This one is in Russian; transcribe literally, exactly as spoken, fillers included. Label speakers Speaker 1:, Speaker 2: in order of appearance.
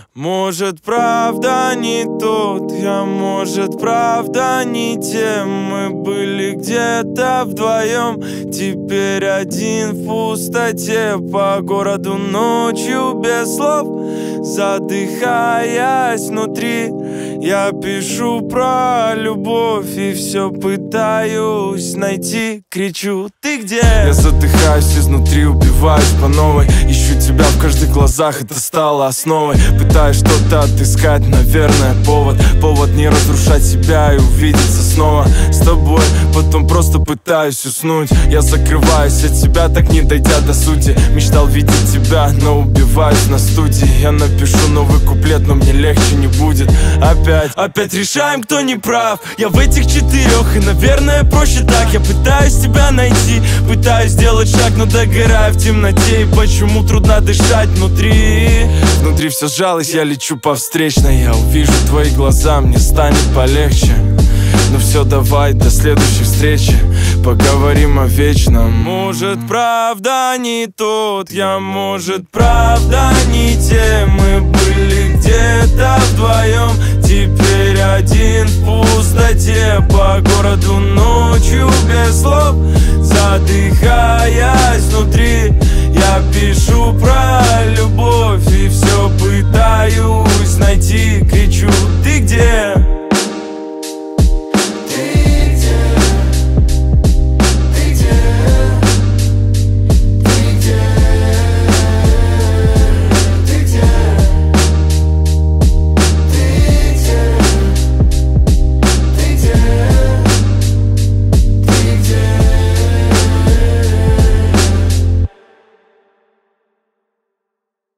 Speaker 1: Может, правда не тот я, может, правда не тем. Мы были где-то вдвоем, теперь один в пустоте. По городу ночью без слов, задыхаясь внутри, я пишу про любовь и все пытаюсь найти. Кричу: ты где? Я задыхаюсь изнутри, убиваюсь по новой. Ищу тебя в каждых глазах, это стало основой. Пытаюсь что-то отыскать, наверное, повод Повод не разрушать себя и увидеться снова с тобой. Потом просто пытаюсь уснуть. Я закрываюсь от тебя, так не дойдя до сути. Мечтал видеть тебя, но убиваюсь на студии. Я напишу новый куплет, но мне легче не будет. Опять, опять решаем, кто не прав. Я в этих четырех, и, наверное, проще так. Я пытаюсь тебя найти, пытаюсь сделать шаг, но догораю в темноте. И почему трудно дышать внутри? Внутри все сжалось, я лечу по встречной. Я увижу твои глаза, мне станет полегче. Ну все, давай, до следующей встречи, поговорим о вечном. Может, правда не тот я, может, правда не